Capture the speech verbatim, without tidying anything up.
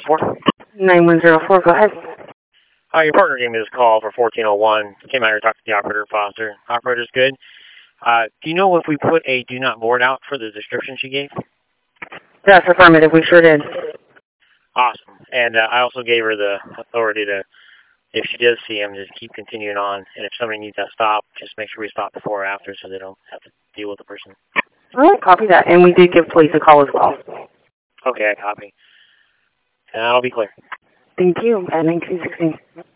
four. nine one zero four, go ahead. Uh, your partner gave me this call for fourteen oh one. Came out here to talk to the operator, Foster. Operator's good. Uh, do you know if we put a do not board out for the description she gave? Yes, affirmative, we sure did. Awesome. And uh, I also gave her the authority to, if she does see him, just keep continuing on. And if somebody needs that stop, just make sure we stop before or after so they don't have to deal with the person. All right, copy that. And we did give police a call as well. Okay, I copy. And that'll be clear. Thank you, at nineteen sixteen.